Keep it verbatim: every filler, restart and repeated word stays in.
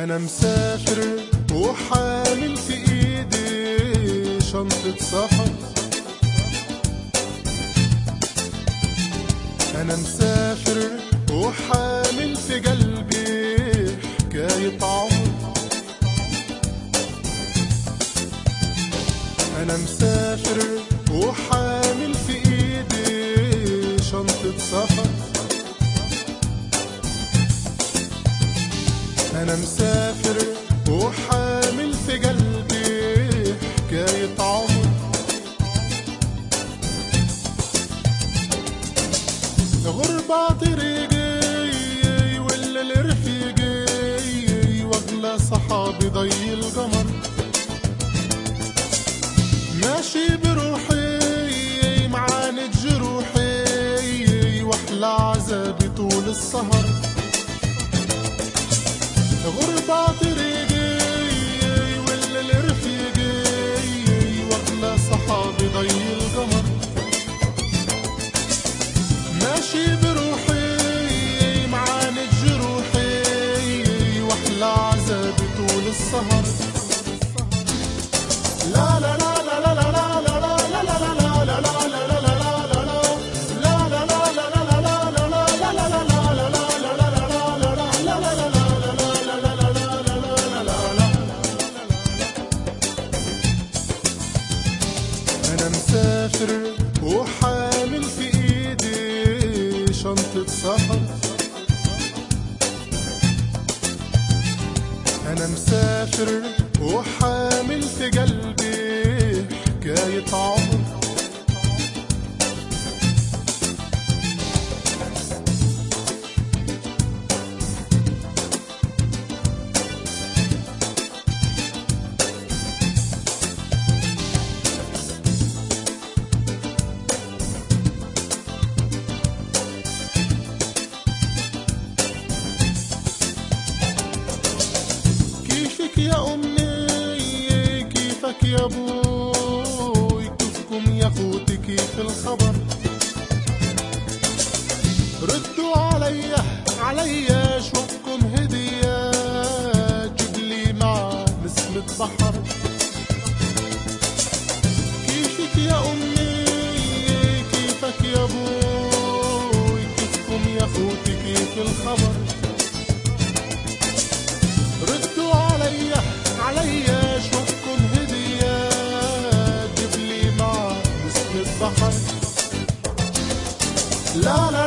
أنا مسافر وحامل في إيدي شنطة سفر. أنا مسافر وحامل في قلبي حكاية عمر. أنا مسافر وحامل في إيدي شنطة سفر. أنا مسافر وحامل في قلبي حكاية عمر. غربة طريقي والليل رفيقي واغلى صحابي ضي القمر. ماشي بروحي معاند جروحي واحلى عذابي طول السهر. غربة طريقي والليل رفيقي واغلى صحابي ضي القمر. ماشي بروحي معاند جروحي واحلى عذابي طول السهر. لا لا لا لا لا لا لا لا لا لا لا لا أنا مسافر وحامل في إيدي شنطة سفر. أنا مسافر وحامل في قلبي حكاية عمر. يا أمي كيفك يا أبوي كيفكم يا أخوتي كيف الخبر. ردوا عليا عليا شوفكم هدية جبلي مع نسمة بحر. كيفك يا أمي كيفك يا أبوي كيفكم يا أخوتي كيف الخبر. ردوا عليا عليا شوفكم هدية جبلي مع نسمة بحر. لا لا